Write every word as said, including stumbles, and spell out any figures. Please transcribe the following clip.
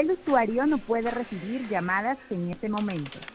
El usuario no puede recibir llamadas en este momento.